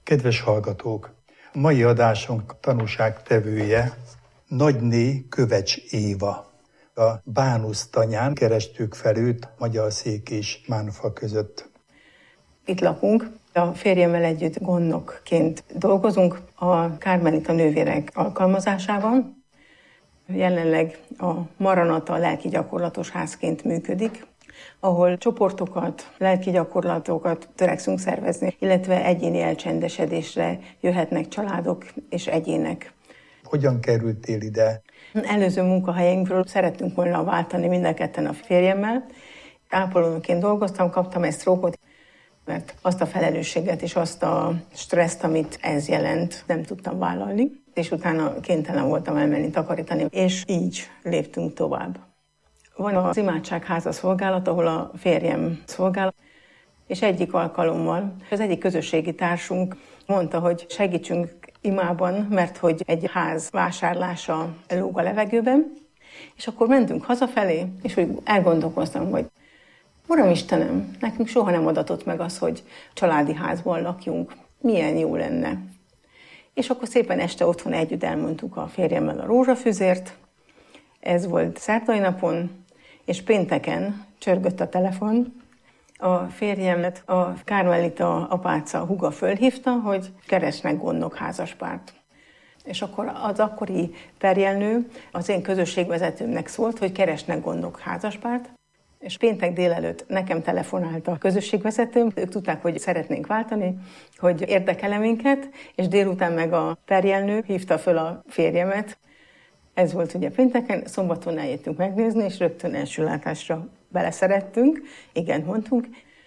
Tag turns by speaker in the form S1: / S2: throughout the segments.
S1: Kedves hallgatók! Mai adásunk tanúságtevője nagyné Kövecs Éva. A Bánusz tanyán kerestük fel őt Magyarszék és Mánfa között.
S2: Itt lakunk, a férjemmel együtt gondnokként dolgozunk a Kármelita nővérek alkalmazásában. Jelenleg a Maranata lelki gyakorlatos házként működik, ahol csoportokat, lelki gyakorlatokat törekszünk szervezni, illetve egyéni elcsendesedésre jöhetnek családok és egyének.
S1: Hogyan kerültél ide?
S2: Előző munkahelyünkről szerettünk volna váltani mind ketten a férjemmel. Ápolónként dolgoztam, kaptam egy sztrókot, mert azt a felelősséget és azt a stresszt, amit ez jelent, nem tudtam vállalni, és utána kénytelen voltam elmenni takarítani, és így léptünk tovább. Van az imádságháza szolgálat, ahol a férjem szolgál, és egyik alkalommal az egyik közösségi társunk mondta, hogy segítsünk imában, mert hogy egy ház vásárlása lóg a levegőben, és akkor mentünk hazafelé, és úgy elgondolkoztam, hogy Uram Istenem, nekünk soha nem adatott meg az, hogy családi házban lakjunk. Milyen jó lenne. És akkor szépen este otthon együtt elmondtuk a férjemmel a rózsafüzért. Ez volt szerdai napon, és pénteken csörgött a telefon. A férjemet a Kármelita apáca húga fölhívta, hogy keresnek gondnok házaspárt. És akkor az akkori perjelnő az én közösségvezetőmnek szólt, hogy keresnek gondnok házaspárt, és péntek délelőtt nekem telefonált a közösségvezetőm, ők tudták, hogy szeretnénk váltani, hogy érdekel-e minket, és délután meg a perjelnő hívta föl a férjemet. Ez volt ugye pénteken, szombaton eljöttünk megnézni, és rögtön első látásra beleszerettünk, igen, mondtunk.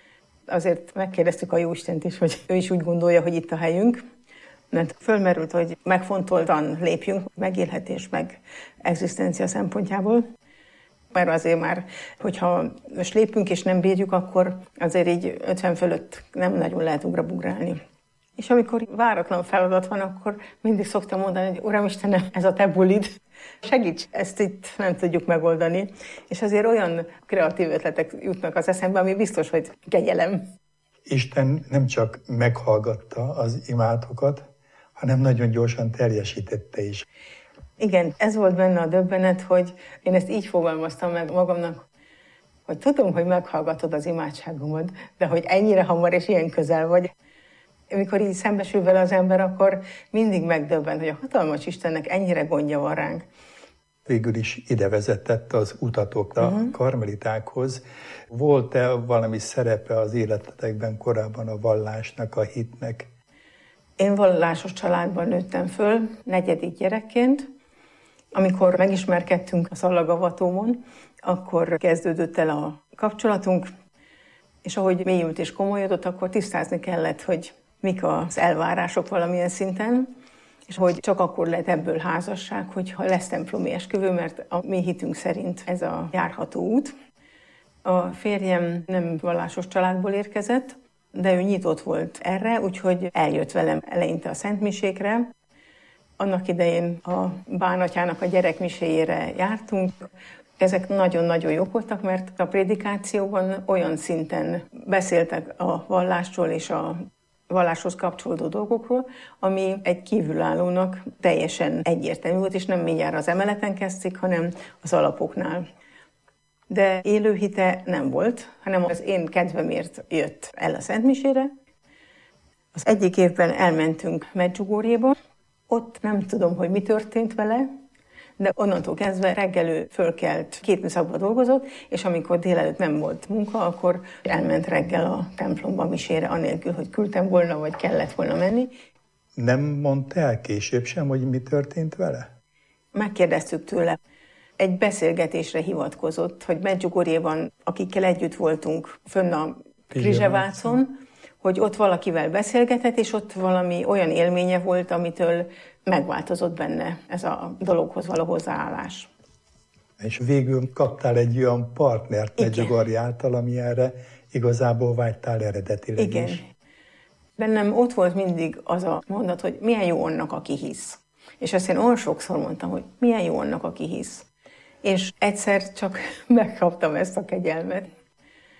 S2: Azért megkérdeztük a Jóistent is, hogy ő is úgy gondolja, hogy itt a helyünk, mert fölmerült, hogy megfontoltan lépjünk, megélhetés, meg egzisztencia szempontjából. Mert azért már, hogyha most lépünk és nem bírjuk, akkor azért így 50 fölött nem nagyon lehet ugrabugrálni. És amikor váratlan feladat van, akkor mindig szoktam mondani, hogy Uram Istenem, ez a te bulid, segíts, ezt itt nem tudjuk megoldani. És azért olyan kreatív ötletek jutnak az eszembe, ami biztos, hogy kegyelem.
S1: Isten nem csak meghallgatta az imátokat, hanem nagyon gyorsan teljesítette is.
S2: Igen, ez volt benne a döbbenet, hogy én ezt így fogalmaztam meg magamnak, hogy tudom, hogy meghallgatod az imádságomat, de hogy ennyire hamar és ilyen közel vagy. Amikor így szembesül vele az ember, akkor mindig megdöbben, hogy a hatalmas Istennek ennyire gondja van ránk.
S1: Végül is ide vezetett az utatok a karmelitákhoz. Volt-e valami szerepe az életetekben korábban a vallásnak, a hitnek?
S2: Én vallásos családban nőttem föl, 4. gyerekként. Amikor megismerkedtünk a szallagavatómon, akkor kezdődött el a kapcsolatunk, és ahogy mélyült és komolyodott, akkor tisztázni kellett, hogy mik az elvárások valamilyen szinten, és hogy csak akkor lehet ebből házasság, hogyha lesz templomi esküvő, mert a mi hitünk szerint ez a járható út. A férjem nem vallásos családból érkezett, de ő nyitott volt erre, úgyhogy eljött velem eleinte a szentmisékre. Annak idején a bánatyának a gyerekmiséjére jártunk. Ezek nagyon-nagyon jók voltak, mert a prédikációban olyan szinten beszéltek a vallásról és a valláshoz kapcsolódó dolgokról, ami egy kívülállónak teljesen egyértelmű volt, és nem mindjárt az emeleten kezdték, hanem az alapoknál. De élő hite nem volt, hanem az én kedvemért jött el a szentmisére. Az egyik évben elmentünk Medjugorjéba, ott nem tudom, hogy mi történt vele, de onnantól kezdve reggelő fölkelt, 2 műszakban dolgozott, és amikor délelőtt nem volt munka, akkor elment reggel a templomba misére, anélkül, hogy küldtem volna, vagy kellett volna menni.
S1: Nem mondta el később sem, hogy mi történt vele?
S2: Megkérdeztük tőle. Egy beszélgetésre hivatkozott, hogy Medjugorjéban, akikkel együtt voltunk fönn a Krizsevácon, hogy ott valakivel beszélgetett, és ott valami olyan élménye volt, amitől megváltozott benne ez a dologhoz való hozzáállás.
S1: És végül kaptál egy olyan partnert Medjugorje által, ami erre igazából vágytál eredetileg
S2: Igen.
S1: is.
S2: Bennem ott volt mindig az a mondat, hogy milyen jó annak, aki hisz. És azt én olyan sokszor mondtam, hogy milyen jó annak, aki hisz. És egyszer csak megkaptam ezt a kegyelmet.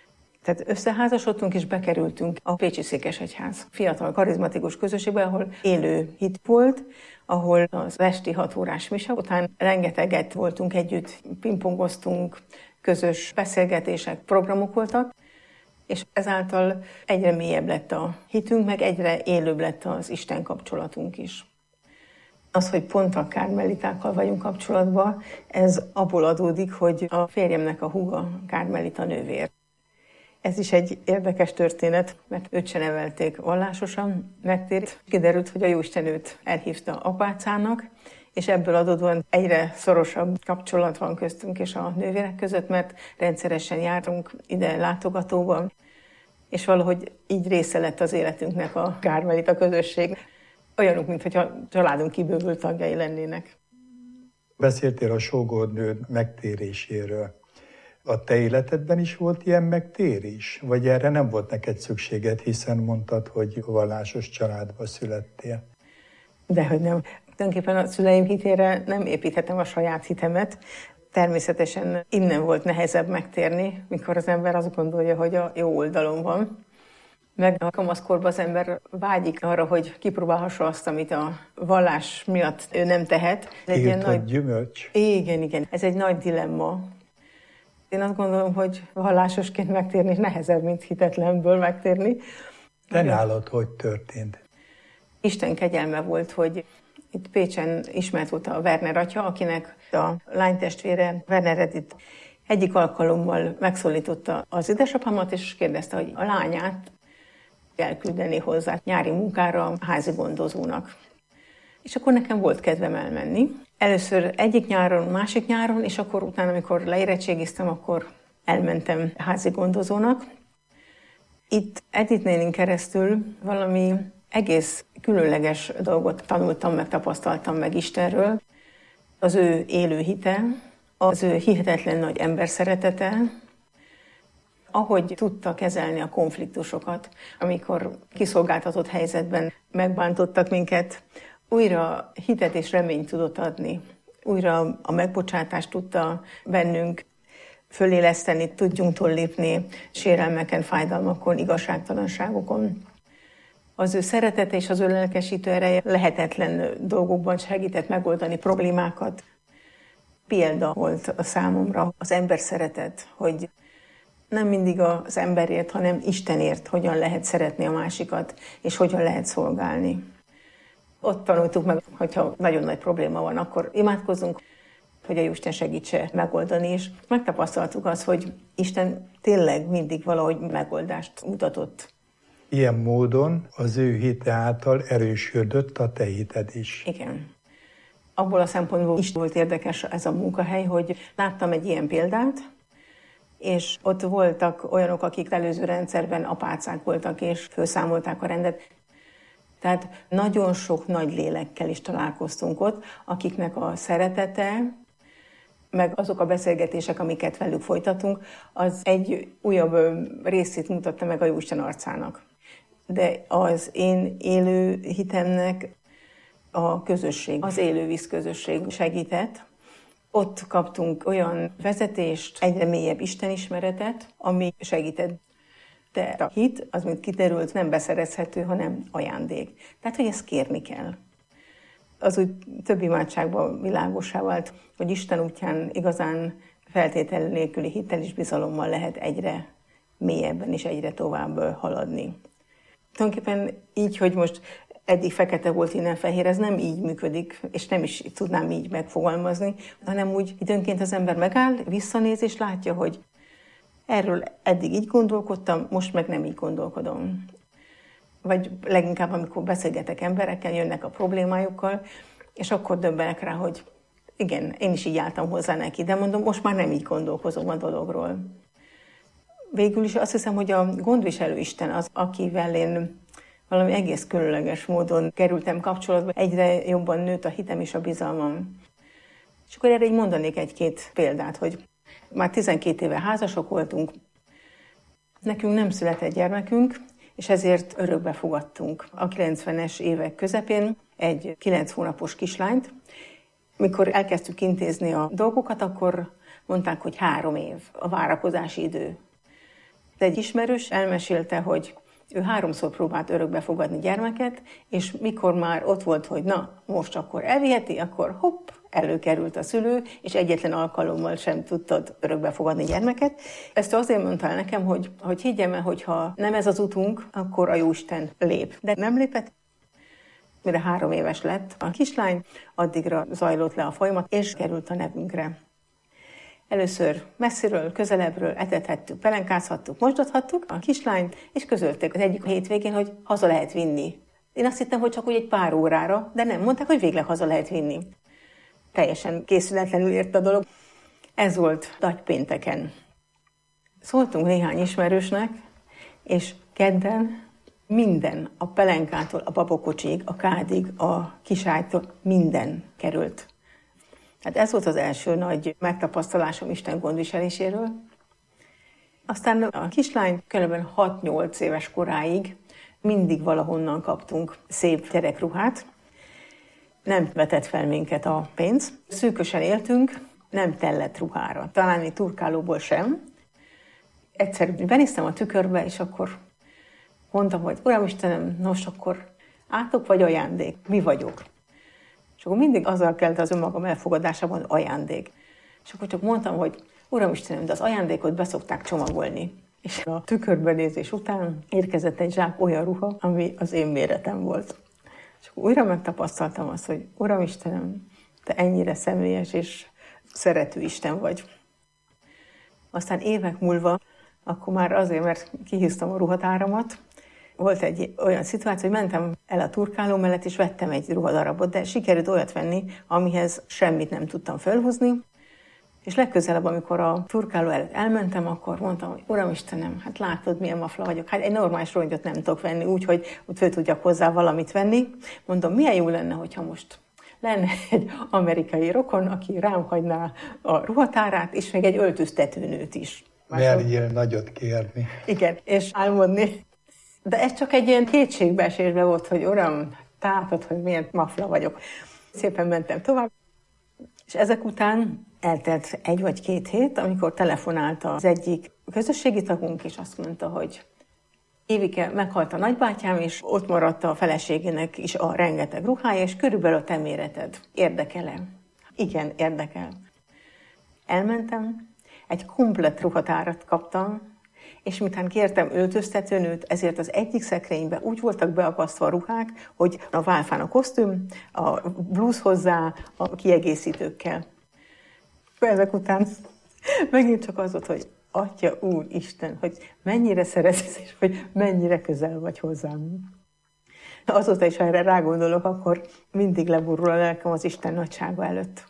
S2: Tehát összeházasodtunk és bekerültünk a Pécsi Székesegyház fiatal, karizmatikus közösségbe, ahol élő hit volt, ahol az esti 6 órás mise után rengeteget voltunk együtt, pingpongoztunk, közös beszélgetések, programok voltak, és ezáltal egyre mélyebb lett a hitünk, meg egyre élőbb lett az Isten kapcsolatunk is. Az, hogy pont a kármelitákkal vagyunk kapcsolatban, ez abból adódik, hogy a férjemnek a húga kármelita nővér. Ez is egy érdekes történet, mert őt se nevelték vallásosan, megtért. Kiderült, hogy a Jóisten őt elhívta apácának, és ebből adódóan egyre szorosabb kapcsolat van köztünk és a nővérek között, mert rendszeresen járunk ide látogatóba, és valahogy így része lett az életünknek a kármelita közösség. Olyanok, mintha családunk kibővült tagjai lennének.
S1: Beszéltél a sógornőd megtéréséről. A te életedben is volt ilyen megtérés? Vagy erre nem volt neked szükséged, hiszen mondtad, hogy vallásos családba születtél?
S2: Dehogy nem. Tulajdonképpen a szüleim hitére nem építhetem a saját hitemet. Természetesen innen volt nehezebb megtérni, mikor az ember azt gondolja, hogy a jó oldalon van. Meg a kamaszkorban az ember vágyik arra, hogy kipróbálhassa azt, amit a vallás miatt ő nem tehet.
S1: Írt a gyümölcs?
S2: Igen. Ez egy nagy dilemma. Én azt gondolom, hogy vallásosként megtérni nehezebb, mint hitetlenből megtérni.
S1: De nálad hogy történt?
S2: Isten kegyelme volt, hogy itt Pécsen ismert volt a Werner atya, akinek a lánytestvére Werner Edith egyik alkalommal megszólította az édesapámat, és kérdezte, hogy a lányát elküldeni hozzá nyári munkára házi gondozónak. És akkor nekem volt kedvem elmenni. Először egyik nyáron, másik nyáron, és akkor utána, amikor leérettségiztem, akkor elmentem házi gondozónak. Itt Edith nénin keresztül valami egész különleges dolgot tanultam, meg tapasztaltam meg Istenről. Az ő élő hite, az ő hihetetlen nagy emberszeretete, ahogy tudta kezelni a konfliktusokat, amikor kiszolgáltatott helyzetben megbántottak minket, újra hitet és reményt tudott adni. Újra a megbocsátást tudta bennünk föléleszteni, tudjunk túllépni sérelmeken, fájdalmakon, igazságtalanságokon. Az ő szeretete és az ő lelkesítő ereje lehetetlen dolgokban segített megoldani problémákat. Példa volt a számomra az ember szeretet, hogy nem mindig az emberért, hanem Istenért hogyan lehet szeretni a másikat, és hogyan lehet szolgálni. Ott tanultuk meg, hogyha nagyon nagy probléma van, akkor imádkozzunk, hogy a Jóisten segítse megoldani, és megtapasztaltuk azt, hogy Isten tényleg mindig valahogy megoldást mutatott.
S1: Ilyen módon az ő hite által erősödött a te hited is.
S2: Igen. Abból a szempontból is volt érdekes ez a munkahely, hogy láttam egy ilyen példát, és ott voltak olyanok, akik előző rendszerben apácák voltak, és felszámolták a rendet. Tehát nagyon sok nagy lélekkel is találkoztunk ott, akiknek a szeretete, meg azok a beszélgetések, amiket velük folytatunk, az egy újabb részét mutatta meg a Jóisten arcának. De az én élő hitemnek a közösség, az élővíz közösség segített. Ott kaptunk olyan vezetést, egyre mélyebb istenismeretet, ami segített. De a hit, az, mint kiderült, nem beszerezhető, hanem ajándék. Tehát, hogy ezt kérni kell. Az úgy több imádságban világossá vált, hogy Isten útján igazán feltétel nélküli hittel és bizalommal lehet egyre mélyebben és egyre tovább haladni. Tulajdonképpen így, hogy most eddig fekete volt, innen fehér, ez nem így működik, és nem is tudnám így megfogalmazni, hanem úgy időnként az ember megáll, visszanéz, és látja, hogy erről eddig így gondolkodtam, most meg nem így gondolkodom. Vagy leginkább, amikor beszélgetek emberekkel, jönnek a problémájukkal, és akkor döbbenek rá, hogy igen, én is így álltam hozzá neki, de mondom, most már nem így gondolkozom a dologról. Végül is azt hiszem, hogy a gondviselő Isten az, akivel én valami egész különleges módon kerültem kapcsolatba, egyre jobban nőtt a hitem és a bizalmam. És akkor erre így mondanék egy-két példát, hogy már 12 éve házasok voltunk, nekünk nem született gyermekünk, és ezért örökbe fogadtunk a 90-es évek közepén egy 9 hónapos kislányt. Mikor elkezdtük intézni a dolgokat, akkor mondták, hogy 3 év a várakozási idő. Egy ismerős elmesélte, hogy ő 3-szor próbált örökbe fogadni gyermeket, és mikor már ott volt, hogy na, most akkor elviheti, akkor hopp, előkerült a szülő, és egyetlen alkalommal sem tudtad örökbe fogadni gyermeket. Ezt azért mondta el nekem, hogy higgyem el, hogyha nem ez az utunk, akkor a Jóisten lép. De nem lépett. Mire 3 éves lett a kislány, addigra zajlott le a folyamat, és került a nevünkre. Először messziről, közelebbről etethettük, pelenkázhattuk, mosdathattuk a kislányt, és közölték az egyik hétvégén, hogy haza lehet vinni. Én azt hittem, hogy csak úgy egy pár órára, de nem, mondták, hogy végleg haza lehet vinni. Teljesen készületlenül ért a dolog. Ez volt nagypénteken. Szóltunk néhány ismerősnek, és kedden minden, a pelenkától, a babokocsig, a kádig, a kiságytól, minden került. Hát ez volt az első nagy megtapasztalásom Isten gondviseléséről. Aztán a kislány kb. 6-8 éves koráig mindig valahonnan kaptunk szép gyerekruhát. Nem vetett fel minket a pénz. Szűkösen éltünk, nem tellett ruhára. Talán még turkálóból sem. Egyszer benéztem a tükörbe, és akkor mondtam, hogy Uram Istenem, nos akkor átok vagy ajándék? Mi vagyok? És akkor mindig azzal kellett az önmagam elfogadásában ajándék. És akkor csak mondtam, hogy Uram Istenem, de az ajándékot beszokták csomagolni. És a tükörbenézés után érkezett egy zsák olyan ruha, ami az én méretem volt. És akkor újra megtapasztaltam azt, hogy Uram Istenem, te ennyire személyes és szerető Isten vagy. Aztán évek múlva, akkor már azért, mert kihúztam a ruhatáramat, volt egy olyan szituáció, hogy mentem el a turkáló mellett, és vettem egy ruhadarabot, de sikerült olyat venni, amihez semmit nem tudtam felhúzni. És legközelebb, amikor a turkáló előtt elmentem, akkor mondtam, hogy Uram Istenem, hát látod, milyen mafla vagyok. Hát egy normális rongyot nem tudok venni, úgyhogy föl tudjak hozzá valamit venni. Mondom, milyen jó lenne, hogyha most lenne egy amerikai rokon, aki rám hagyná a ruhatárát, és még egy öltöztetőnőt is.
S1: Merjél nagyot kérni.
S2: Igen, és álmodni. De ez csak egy ilyen kétségbeesésben volt, hogy Uram, te látod, hogy milyen mafla vagyok. Szépen mentem tovább, és ezek után eltelt 1 vagy 2 hét, amikor telefonált az egyik közösségi tagunk, és azt mondta, hogy Évike, meghalt a nagybátyám, és ott maradt a feleségének is a rengeteg ruhája, és körülbelül a te méreted. Érdekel-e? Igen, érdekel. Elmentem, egy komplett ruhatárat kaptam, és miután kértem öltöztetőnőt, ezért az egyik szekrénybe úgy voltak beakasztva a ruhák, hogy a válfán a kosztüm, a blúz hozzá, a kiegészítőkkel. Ezek után megint csak az volt, hogy Atya Úristen, hogy mennyire szeretsz, és hogy mennyire közel vagy hozzám. Azóta is, ha erre rágondolok, akkor mindig leborul a lelkem az Isten nagysága előtt.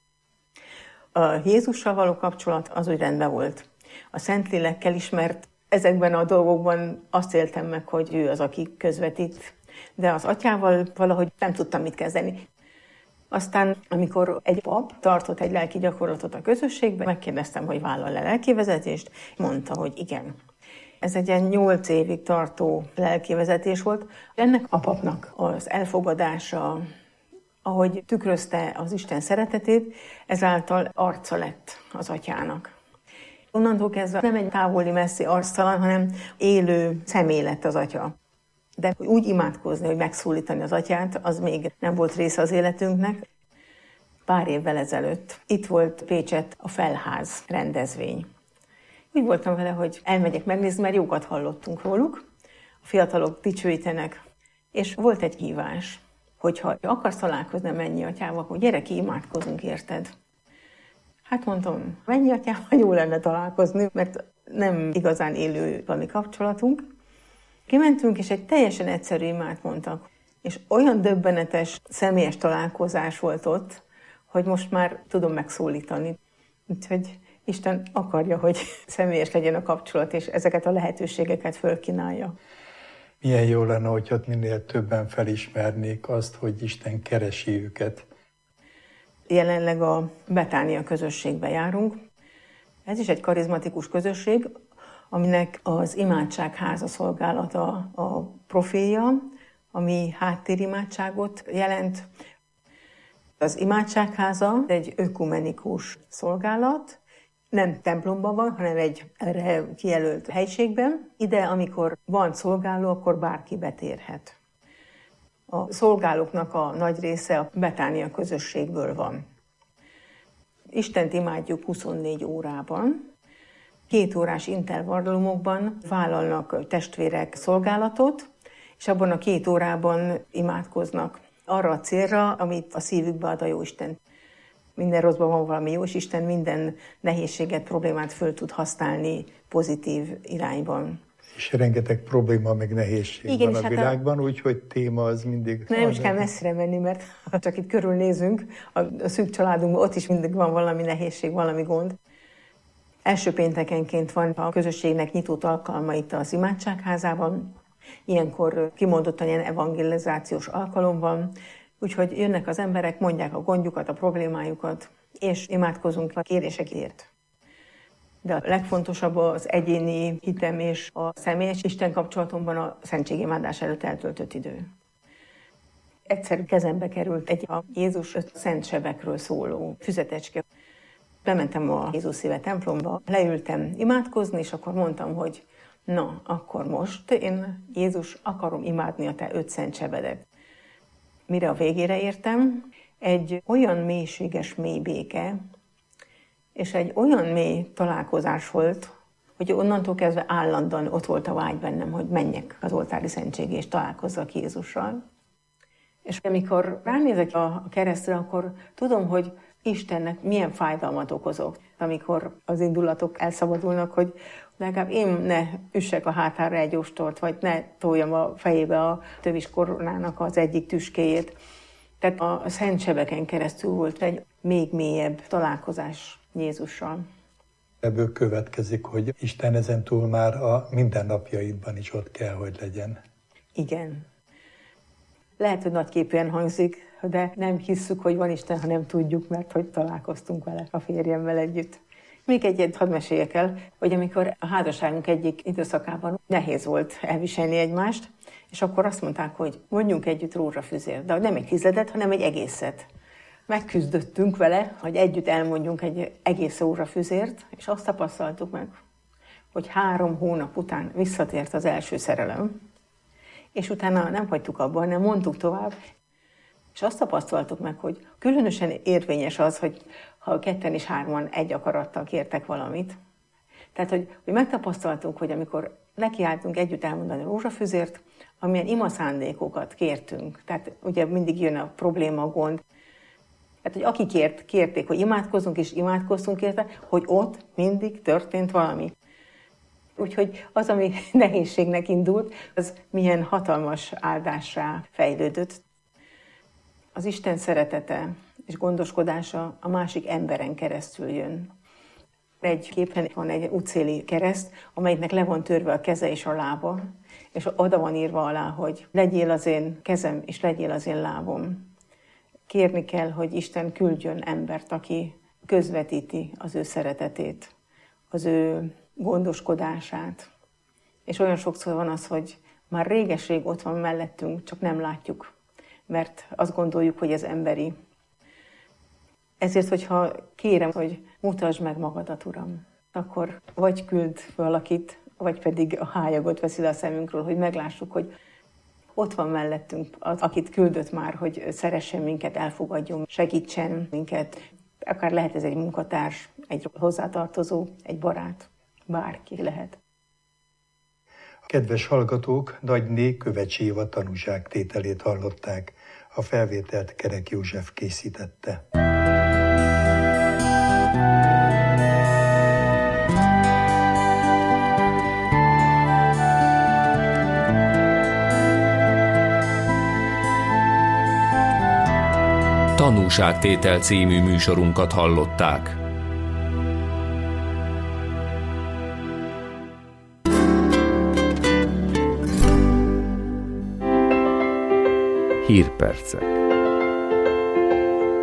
S2: A Jézussal való kapcsolat az úgy rendben volt. A Szentlélekkel is, mert ezekben a dolgokban azt éltem meg, hogy ő az, aki közvetít. De az atyával valahogy nem tudtam mit kezdeni. Aztán, amikor egy pap tartott egy lelki gyakorlatot a közösségben, megkérdeztem, hogy vállal-e lelkivezetést, mondta, hogy igen. Ez egy ilyen 8 évig tartó lelkivezetés volt. Ennek a papnak az elfogadása, ahogy tükrözte az Isten szeretetét, ezáltal arca lett az atyának. Onnantól kezdve nem egy távoli, messzi arctalan, hanem élő személy lett az atya. De úgy imádkozni, hogy megszólítani az atyát, az még nem volt része az életünknek. Pár évvel ezelőtt itt volt Pécsett a Felház rendezvény. Úgy voltam vele, hogy elmegyek megnézni, mert jókat hallottunk róluk. A fiatalok dicsőítenek. És volt egy hívás, hogyha akarsz találkozni a mennyi atyával, akkor gyere ki, imádkozunk, érted? Hát mondtam, mennyi atyával jó lenne találkozni, mert nem igazán élő valami kapcsolatunk. Kimentünk, és egy teljesen egyszerű imát mondtak. És olyan döbbenetes, személyes találkozás volt ott, hogy most már tudom megszólítani. Úgyhogy Isten akarja, hogy személyes legyen a kapcsolat, és ezeket a lehetőségeket fölkínálja.
S1: Milyen jó lenne, hogyha minél többen felismernék azt, hogy Isten keresi őket.
S2: Jelenleg a Betánia közösségbe járunk. Ez is egy karizmatikus közösség, aminek az imádságháza szolgálata a profilja, ami háttérimádságot jelent. Az imádságháza egy ökumenikus szolgálat, Nem templomban van, hanem egy erre kijelölt helyiségben. Ide, amikor van szolgáló, akkor bárki betérhet. A szolgálóknak a nagy része a Betánia közösségből van. Istent imádjuk 24 órában. 2 órás intervallumokban vállalnak testvérek szolgálatot, és abban a 2 órában imádkoznak arra a célra, amit a szívükbe ad a Jóisten. Minden rosszban van valami jó, és Isten minden nehézséget, problémát föl tud használni pozitív irányban.
S1: És rengeteg probléma, meg nehézség van a világban, úgyhogy téma az mindig...
S2: Nem is kell messzire menni, mert ha csak itt körülnézünk, a szűk családunkban ott is mindig van valami nehézség, valami gond. Első péntekenként van a közösségnek nyitott alkalma itt az imádságházában. Ilyenkor kimondottan ilyen evangelizációs alkalom van, úgyhogy jönnek az emberek, mondják a gondjukat, a problémájukat, és imádkozunk a kérésekért. De a legfontosabb az egyéni hitem és a személyes Isten kapcsolatomban a szentségimádás előtt eltöltött idő. Egyszer kezembe került egy a Jézus 5 szent sebekről szóló füzetecske. Bementem a Jézus szíve templomba, leültem imádkozni, és akkor mondtam, hogy na, akkor most én, Jézus, akarom imádni a te 5 szent sebedet. Mire a végére értem, egy olyan mélységes mély béke, és egy olyan mély találkozás volt, hogy onnantól kezdve állandóan ott volt a vágy bennem, hogy menjek az oltári szentségé, és találkozzak Jézussal. És amikor ránézek a keresztre, akkor tudom, hogy Istennek milyen fájdalmat okozok, amikor az indulatok elszabadulnak, hogy legalább én ne üssek a hátára egy ostort, vagy ne toljam a fejébe a tövis koronának az egyik tüskéjét. Tehát a szent sebeken keresztül volt egy még mélyebb találkozás Jézussal.
S1: Ebből következik, hogy Isten ezentúl már a mindennapjaidban is ott kell, hogy legyen.
S2: Igen. Lehet, hogy nagyképűen hangzik, de nem hisszük, hogy van Isten, ha nem tudjuk, mert hogy találkoztunk vele a férjemmel együtt. Még egyet hadd meséljek el, hogy amikor a házasságunk egyik időszakában nehéz volt elviselni egymást, és akkor azt mondták, hogy mondjunk együtt rózsafüzért, de nem egy tizedet, hanem egy egészet. Megküzdöttünk vele, hogy együtt elmondjunk egy egész rózsafüzért, és azt tapasztaltuk meg, hogy 3 hónap után visszatért az első szerelem, és utána nem hagytuk abba, hanem mondtuk tovább, és azt tapasztaltuk meg, hogy különösen érvényes az, hogy ha 2 és 3 egy akarattal kértek valamit. Tehát, hogy megtapasztaltuk, hogy amikor nekiálltunk együtt elmondani a rózsafüzért, amilyen imaszándékokat kértünk. Tehát ugye mindig jön a probléma, a gond. Tehát, hogy aki kérték, hogy imádkozzunk, és imádkoztunk érte, hogy ott mindig történt valami. Úgyhogy az, ami nehézségnek indult, az milyen hatalmas áldássá fejlődött. Az Isten szeretete és gondoskodása a másik emberen keresztül jön. Egy képen van egy útszéli kereszt, amelynek le van törve a keze és a lába, és oda van írva alá, hogy legyél az én kezem, és legyél az én lábom. Kérni kell, hogy Isten küldjön embert, aki közvetíti az ő szeretetét, az ő gondoskodását. És olyan sokszor van az, hogy már réges-rég ott van mellettünk, csak nem látjuk, mert azt gondoljuk, hogy ez emberi. Ezért, hogyha kérem, hogy mutasd meg magadat, Uram, akkor vagy küld valakit, vagy pedig a hályagot veszi le a szemünkről, hogy meglássuk, hogy ott van mellettünk az, akit küldött már, hogy szeressen minket, elfogadjon, segítsen minket. Akár lehet ez egy munkatárs, egy hozzátartozó, egy barát, bárki lehet.
S1: Kedves hallgatók, Nagyné Kövecsi Éva tanúságtételét hallották. A felvételt Kerek József készítette.
S3: Tanúságtétel című műsorunkat hallották. Hírpercek.